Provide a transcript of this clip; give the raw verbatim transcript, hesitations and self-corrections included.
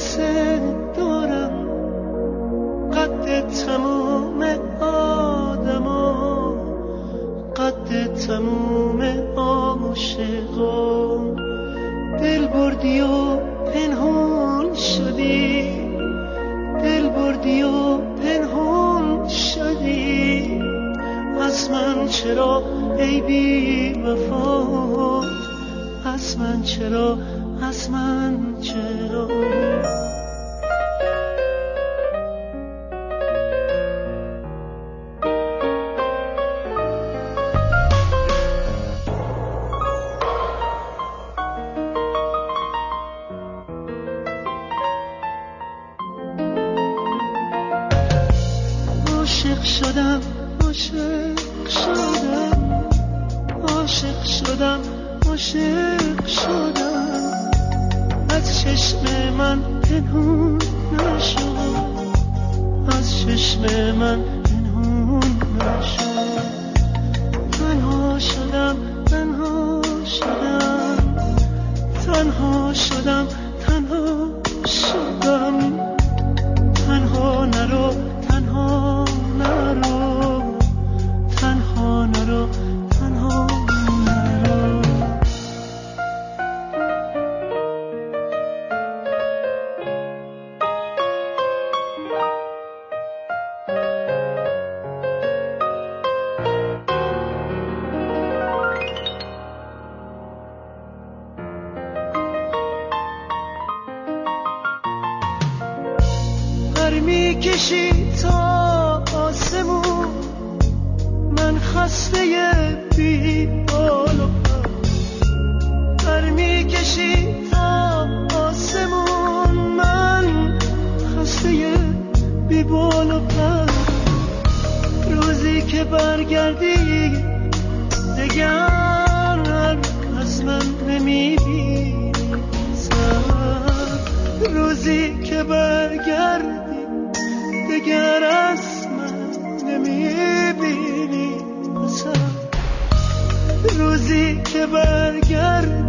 مثل دارم قد تموم آدما، قد تموم عاشقان. دل بردی و پنهان شدی، دل بردی و پنهان شدی از من. چرا ای بی وفا، از من چرا، از من چرا؟ عاشق شدم، عاشق شدم، عاشق شدم، عاشق شدم. از چشم من پنهون نشد، از چشم من پنهون نشد. تنها شدم، تنها شدم، تنها شدم، تنها شدم. تنها نرو، تنها نرو، تنها نرو، تنها نرو. پر میکشی تا آسمون، من خسته بی بال و پر. پر میکشی تا آسمون، من خسته بی بال و پر. روزی که برگردی دگر از من نمیبینی سر، روزی که برگردی دگر از من نمیبینی سر، روزی که برگردی